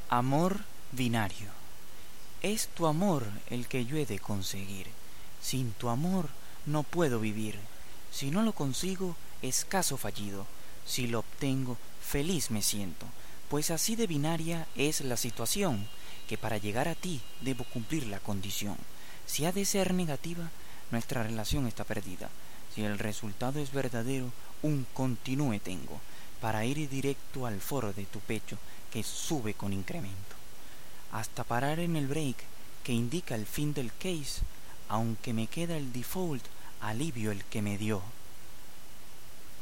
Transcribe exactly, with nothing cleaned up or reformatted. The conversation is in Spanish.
Amor binario. Es tu amor el que yo he de conseguir. Sin tu amor no puedo vivir. Si no lo consigo, es caso fallido. Si lo obtengo, feliz me siento. Pues así de binaria es la situación, que para llegar a ti debo cumplir la condición. Si ha de ser negativa, nuestra relación está perdida. Si el resultado es verdadero, un continúe tengo, para ir directo al foro de tu pecho, que sube con incremento, hasta parar en el break que indica el fin del case, aunque me queda el default, alivio el que me dio.